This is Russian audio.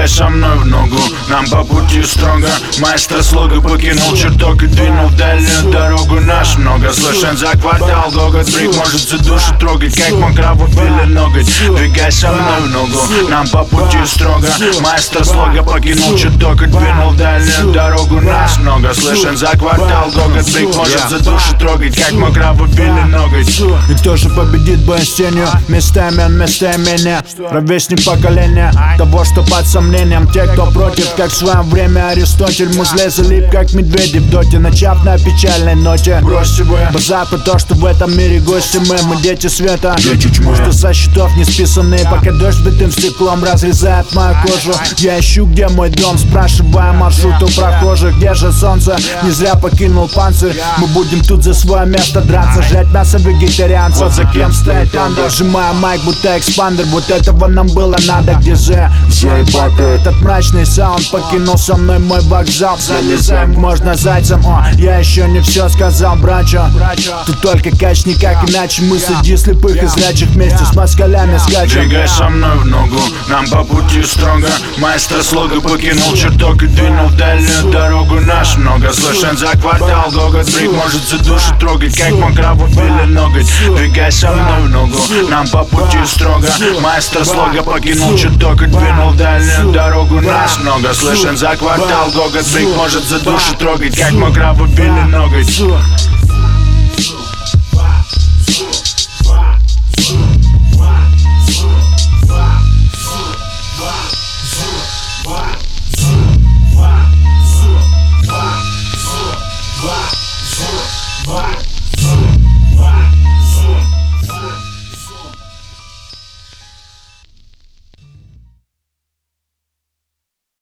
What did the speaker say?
Двигай со мной в ногу, нам по пути строго. Маэстро слога покинул чертог и двинул в дальнюю дорогу. Наш много слышен за квартал гогот. Брик может за душу трогать, как мой кровопили ноготь. Двигай со мной в ногу, нам по пути строго. Маэстро слога покинул чертог и двинул в дальнюю дорогу. Нас много слышен за квартал гогот. Брик может за душу трогать, как мой кровопили ноготь. И кто же победит бой с тенью? Местами он, местами меня. Ровесник поколения того, что под сомнением. Те, кто против, как в свое время Аристотель. Мы зле залип, как медведи в доте. Начав на печальной ноте. Брось себе базар про то, что в этом мире гости мы дети света, дети тьмы. Что со счетов не списанные, пока дождь битым стеклом разрезает мою кожу. Я ищу, где мой дом, спрашивая маршрут у прохожих. Где же солнце? Не зря покинул панцирь. Мы будем тут за свое место драться, жрать мясо вегетарианцев. Вот за кем стоит андер. Сжимая майк, будто экспандер. Вот этого нам было надо, где же заебаты. Этот мрачный саунд покинул со мной мой вокзал. Залезаем, можно зайцем, я еще не все сказал, брачо. Тут только кач, никак иначе. Мы среди слепых и зрячих вместе с москалями скачем. Двигай со мной в ногу, нам по пути строго. Маэстро слога покинул чертог и двинул в дальнюю дорогу. Наш много слышен за квартал гогот. Брик может за душу трогать, как мой кровопили ноготь. Двигай со мной в ногу, нам по пути строго. Маэстро слога покинул чертог и двинул в дальнюю дорогу. Нас много слышен за квартал гогот. Брик может за душу трогать, как мой кровопили ноготь.